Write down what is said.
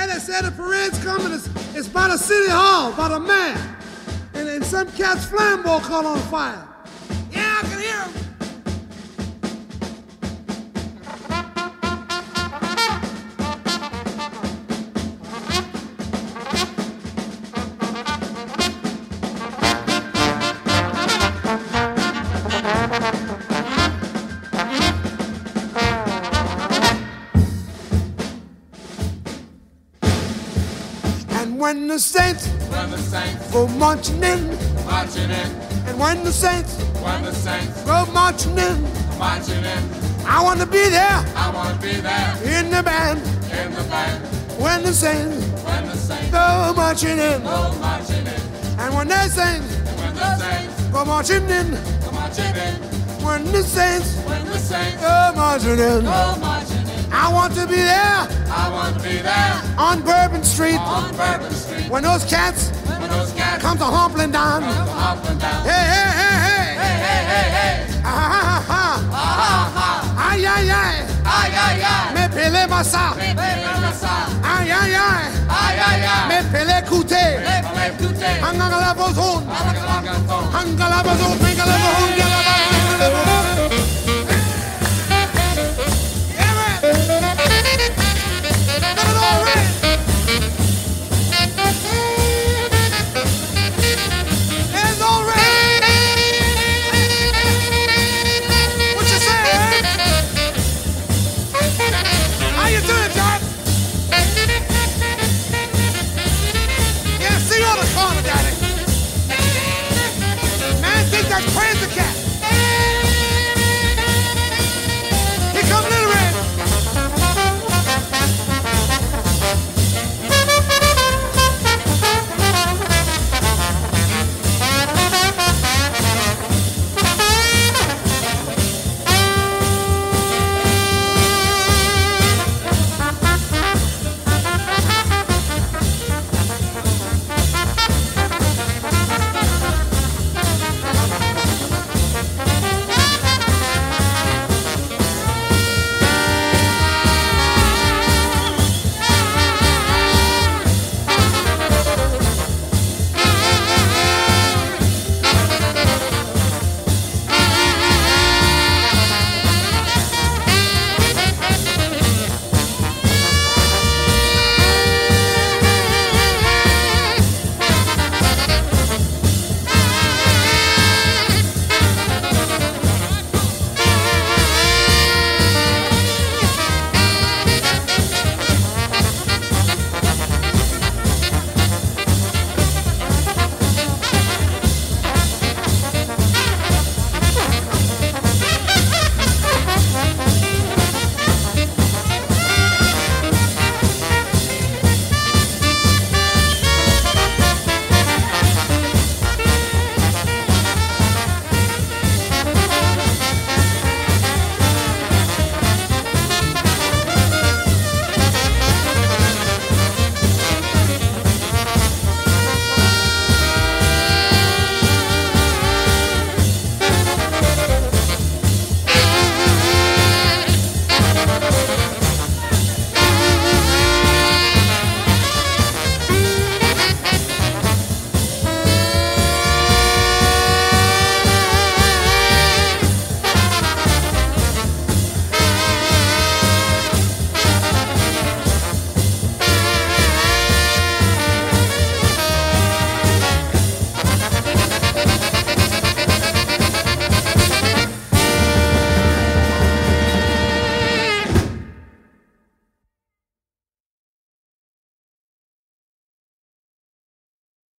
they said the parade's coming. It's by the city hall, by the mayor. And some cat's flambeau caught on fire. Yeah, I can hear him. When the saints go marching in, and when the saints go marching in, I want to be there, in the band, when the saints go marching in, and when the saints go marching in, when the saints go marching in, I want to be there. On Bourbon Street. When those cats come to humpling down. Hey, hey, hey, hey. Ah, ah, ah. Ay, ay, ay. Me pele massa. Ay, ay, ay. Me pele kute. Hangala bozon. Hangala bozon. Hangala bozon.